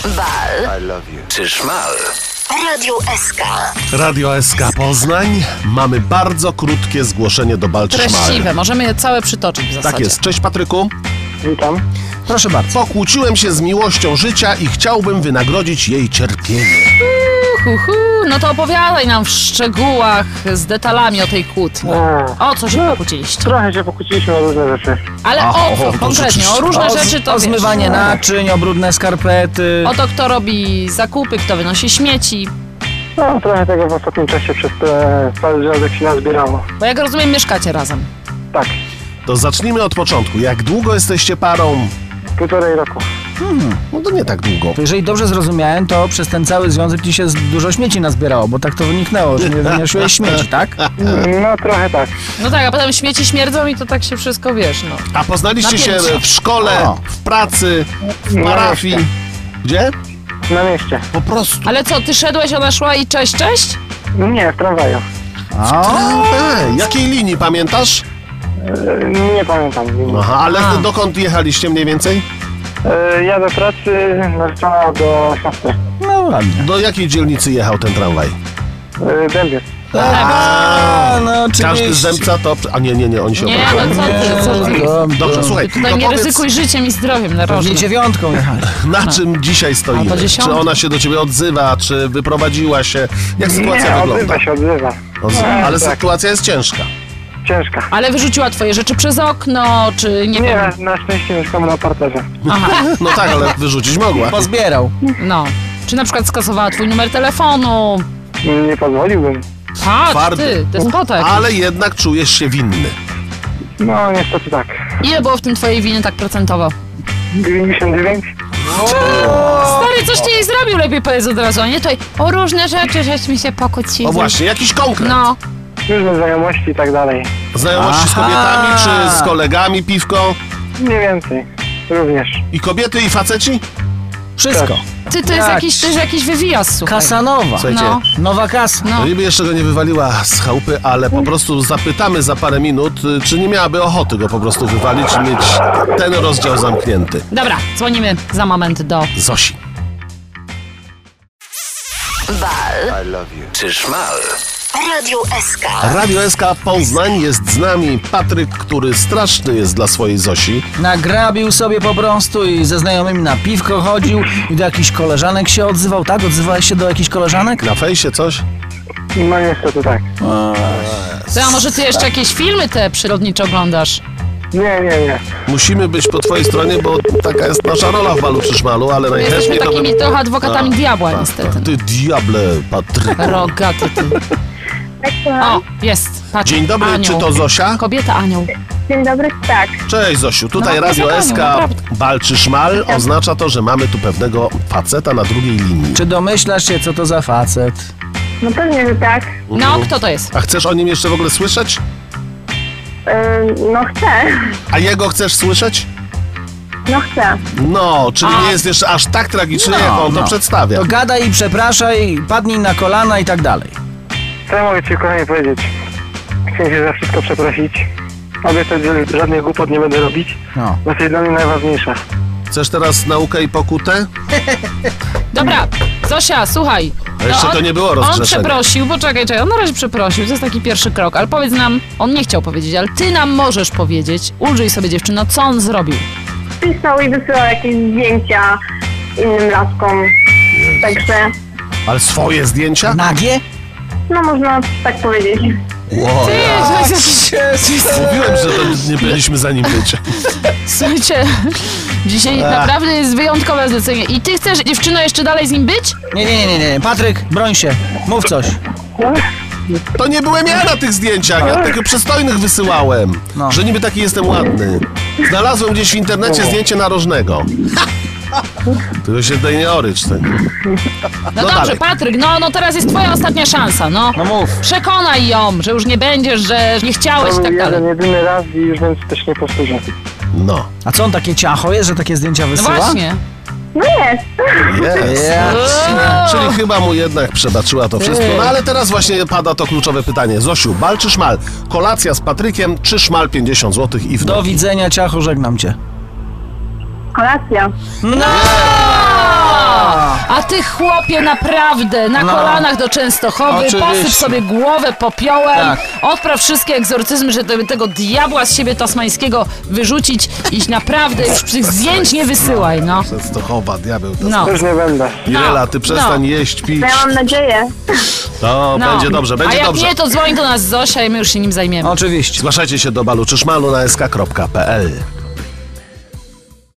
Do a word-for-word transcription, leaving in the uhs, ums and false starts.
Wal. I love you. Czy szmal? Radio S K. Radio S K Poznań. Mamy bardzo krótkie zgłoszenie do Bal czy Szmal. Treściwe, możemy je całe przytoczyć w zasadzie. Tak jest. Cześć Patryku. Witam. Proszę bardzo. Pokłóciłem się z miłością życia i chciałbym wynagrodzić jej cierpienie. Hu, hu. No to opowiadaj nam w szczegółach, z detalami o tej kłótni. O co się pokłóciliście? Trochę się pokłóciliśmy o różne rzeczy. Ale Aha, o o, co to konkretnie? rzeczywiście. O różne O, rzeczy to o wiesz. zmywanie naczyń, o brudne skarpety. O to, kto robi zakupy, kto wynosi śmieci. No, trochę tego w ostatnim czasie przez te, cały związek się nazbierało. Bo jak rozumiem, mieszkacie razem. Tak, To zacznijmy od początku. Jak długo jesteście parą? półtorej roku. No to nie tak długo. To jeżeli dobrze zrozumiałem, to przez ten cały związek ci się z- dużo śmieci nazbierało, bo tak to wyniknęło, że nie wyniosłeś śmieci, tak? No, trochę tak. No tak, a potem śmieci śmierdzą i to tak się wszystko, wiesz, no. A poznaliście się Napięcie. w szkole, O. w pracy, w Na parafii? mieście. Gdzie? Na mieście. Po prostu. Ale co, ty szedłeś, ona szła i cześć, cześć? Nie, w tramwaju. O, Ej, jakiej linii pamiętasz? E, nie pamiętam. Aha, ale A. dokąd jechaliście mniej więcej? E, ja do pracy, narzeczona do siostry. no ładnie. Do jakiej dzielnicy jechał ten tramwaj? E, Dębiec. A, no Każdy oczywiście. zdępca to... A nie, nie, nie, oni się Nie, obrażają. no co ty, co ty? Dobrze, Dobrze, słuchaj, Tutaj to nie powiedz, ryzykuj życiem i zdrowiem na Pewnie rożnie. dziewiątką jechali. na czym dzisiaj stoimy? A to dziesiątka. Czy ona się do ciebie odzywa, czy wyprowadziła się? Jak sytuacja Nie, wygląda? odzywa się, odzywa. Odzywa. Nie, Ale tak. sytuacja jest ciężka. Ciężka. Ale wyrzuciła twoje rzeczy przez okno, czy nie, Nie, wiem. na, na szczęście mieszkamy na parterze. Aha, No tak, ale wyrzucić mogła. Pozbierał. no. Czy na przykład skasowała twój numer telefonu? Nie pozwoliłbym. A, Twardy. ty, despota jakiś. Ale jednak czujesz się winny. No, niestety tak. Ile było w tym twojej winy tak procentowo? dziewięćdziesiąt dziewięć? Stary, coś ty jej zrobił, lepiej powiedz od razu, a nie tutaj o różne rzeczy, żeśmy się pokłócili. O właśnie, jakiś konkret. No, Różne znajomości i tak dalej. Znajomości z Aha. kobietami, czy z kolegami, piwko? Mniej więcej. Również. I kobiety, i faceci? Wszystko. ty to jest Jak? jakiś, to jest jakiś wywias, słuchaj. Kasanowa. Słuchajcie, No, Nowa kasa. no. no niby jeszcze go nie wywaliła z chałupy, ale po prostu zapytamy za parę minut, y, czy nie miałaby ochoty go po prostu wywalić i mieć ten rozdział zamknięty. Dobra, dzwonimy za moment do... Zosi. Wal. I love you. Czy szmal? Radio S K. Radio S K Poznań, jest z nami Patryk, który straszny jest dla swojej Zosi. Nagrabił sobie po prostu i ze znajomymi na piwko chodził i do jakichś koleżanek się odzywał, tak? Odzywałeś się do jakichś koleżanek? Na fejsie coś? No niestety tak. Ty, a może ty jeszcze jakieś filmy te przyrodnicze oglądasz? Nie, nie, nie. Musimy być po twojej stronie, bo taka jest nasza rola w Balu przy Szmalu, ale Jesteśmy najchętniej to takimi bym... trochę adwokatami Tak, diabła, tak, niestety. tak. Ty diable, Patryk. Rogaty ty. O, jest. Patrz, Dzień dobry, anioł. czy to Zosia? Kobieta anioł. Dzień dobry, tak. Cześć Zosiu, tutaj No, Radio proszę S K, panią, naprawdę. Bal czy Szmal, oznacza to, że mamy tu pewnego faceta na drugiej linii. Czy domyślasz się, co to za facet? No pewnie, że tak. No, kto to jest? A chcesz o nim jeszcze w ogóle słyszeć? Yy, no chcę. A jego chcesz słyszeć? No chcę. No, czyli A. nie jest jeszcze aż tak tragicznie, No, jak on to no. przedstawia. To gadaj i przepraszaj, padnij na kolana i tak dalej. Co ja mogę ci kochanie powiedzieć? Chcę się za wszystko przeprosić. Obiecać, że żadnych głupot nie będę robić. No. Bo to jest dla mnie najważniejsze. Chcesz teraz naukę i pokutę? Dobra, Zosia, słuchaj. A jeszcze to nie było On rozgrzeszenie. przeprosił, poczekaj, czekaj, on na razie przeprosił, to jest taki pierwszy krok, ale powiedz nam, on nie chciał powiedzieć, ale ty nam możesz powiedzieć, ulżyj sobie dziewczyno, co on zrobił. Pisał i wysyłał jakieś zdjęcia innym laskom. Także, Ale swoje zdjęcia? Nagie? no można tak powiedzieć. Wow. Jezus. Mówiłem, że to nie byliśmy za nim być. Słuchajcie, dzisiaj naprawdę jest wyjątkowe zlecenie. I ty chcesz, dziewczyno, jeszcze dalej z nim być? Nie, nie, nie, nie, nie. Patryk, broń się. Mów coś. To nie byłem ja na tych zdjęciach, ja tylko przystojnych wysyłałem. No. Że niby taki jestem ładny. Znalazłem gdzieś w internecie zdjęcie narożnego. Tylko się tutaj nie orycz. Tak. No, No dobrze, dalej. Patryk, no, no teraz jest twoja ostatnia szansa, no. No mów. Przekonaj ją, że już nie będziesz, że nie chciałeś To i był tak dalej. jeden, jedyny raz i już więc też nie powtórzę. No. A co on takie ciacho jest, że takie zdjęcia No wysyła? właśnie. No jest. Jest. Ja. Czyli chyba mu jednak przebaczyła to wszystko. No ale teraz właśnie pada to kluczowe pytanie. Zosiu, bal czy szmal? Kolacja z Patrykiem czy szmal pięćdziesiąt złotych i w Do nogi? widzenia, ciacho, żegnam cię. Kolacja. No! ty chłopie naprawdę na No. kolanach do Częstochowy, Oczywiście. posyp sobie głowę popiołem, Tak. odpraw wszystkie egzorcyzmy, żeby tego diabła z siebie tasmańskiego wyrzucić i naprawdę już tych zdjęć nie wysyłaj, no. Częstochowa, diabeł. To No. Już nie będę. Mirela, ty przestań No. jeść, pić. Ja mam nadzieję. To No. będzie dobrze, będzie A jak dobrze. nie, to dzwoń do nas Zosia i my już się nim zajmiemy. Oczywiście. Zgłaszajcie się do balu czy szmalu na sk kropka p l.